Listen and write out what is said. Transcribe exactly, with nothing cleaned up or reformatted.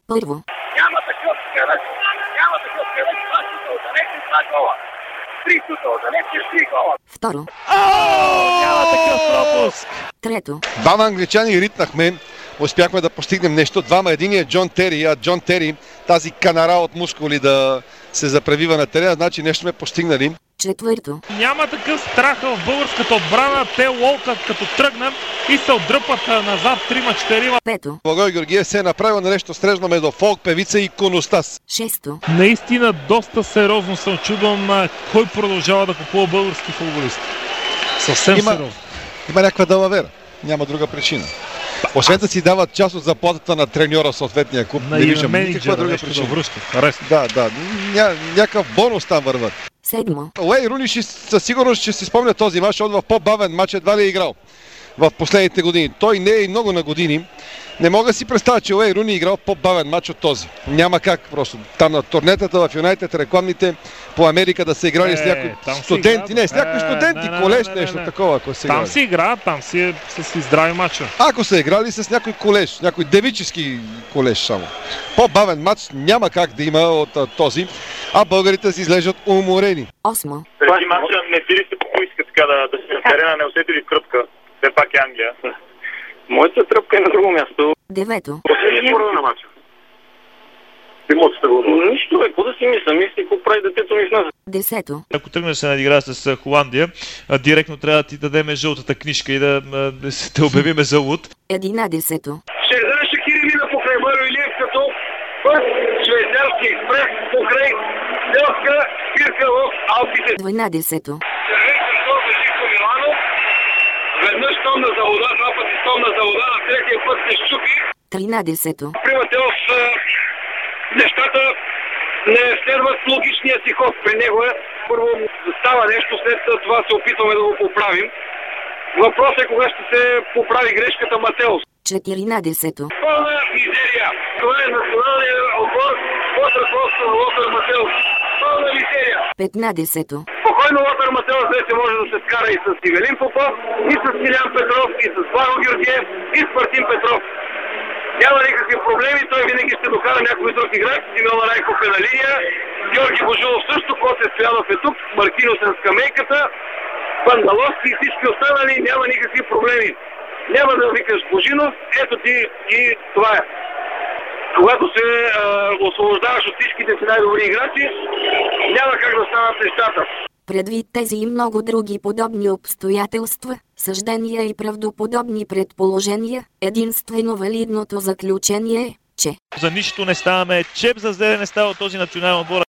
Първо. Няма такъв кръг. Няма такъв кръг. Два шута отдалече, два гола. Три шута отдалече, три гола. Второ. Няма такъв пропуск. Трето. Двама англичани ритнахме. Успяхме да постигнем нещо. Двама, единият Джон Тери, а Джон Тери, тази канара от мускули да се запревива на терена, значи нещо сме постигнали. Четвърто. Няма такъв страх в българската отбрана. Те лолкат като тръгнат и се отдръпат назад трима-четирима. Пето. Благой Георгиев се е направил на нещо стрежно между фолк, певица и иконостас. Шесто. Наистина доста сериозно съм чудвам кой продължава да купува български футболисти. Съвсем Има, сериозно. има някаква далавера. Няма друга причина. Освен да си дават част от заплатата на треньора в съответния клуб, На не виждам менеджера, никаква друга нещо причина. да връщат. Харесва. Да, да, ня, някакъв бонус там върват. Седмо. Уей Руни ще, със сигурност ще си спомня този мач, защото в по-бавен мач едва ли е играл в последните години. Той не е и много на години. Не мога да си представя, че Уей Руни е играл по-бавен мач от този. Няма как просто. Там на турнетата в Юнайтед, рекламните по Америка да се играли Е, с някои там си студенти. играят. Не, с някои Е, студенти, не, не, колеж, не, не, нещо не. такова, ако се Там играли. си играят, там си е с здрави мача. Ако са играли с някой колеж, някой девически колеж само. По-бавен матч няма как да има от а, този, а българите си изглеждат уморени. Осмо. Преди матча не си ли се попоиска така да, да се на терена, не усети ли тръпка? Все пак е Англия. Моята тръпка е на друго място. Девето. Последния спора на матча. Емоцията го. Нищо бе, какво да си мисля? Мисли, какво прави детето ми в нас? Десето. Ако тръгнеш да се надигра с Холандия, а, директно трябва да ти дадем жълтата книжка и да, а, да се те обявиме за луд. Единадесето. Шердан Шакири мина покрай Марио Илиев като път швейцарски експрес покрай селска спирка в Алпите. Дванадесето. Червен кръстов за Живко Миланов. Веднъж томна за вода, два пъти томна за вода, на третия път се щупи. Тринадесето. Примателов с нещата не следват логичния си ход при него. Първо става нещо, след това се опитваме да го поправим. Въпросът е кога ще се поправи грешката Матеус. Четиринадесето. Пълна мизерия. Това е националният отбор под ръководството на Лотър Матеус. Пълна мизерия. Петнадесето. Спокойно Лотър Матеус вече може да се скара и с Ивелин Попов, и с Милян Петров, и с Благо Георгиев, и с Мартин Петров. Няма никакви проблеми, той винаги ще докара някой друг играч. Симеон Райков е на линия, Георги Божилов също, Коте Стоянов е тук, Мартинос е на скамейката, Пандаловски и всички останали, няма никакви проблеми. Няма да викаш Божинов, ето ти и това е. Когато се а, освобождаваш от всичките си най-добри играчи, няма как да станат нещата. Предвид тези и много други подобни обстоятелства, съждения и правдоподобни предположения, единствено валидното заключение е, че За нищо не ставаме, чеп за зеле не става този национален отбор.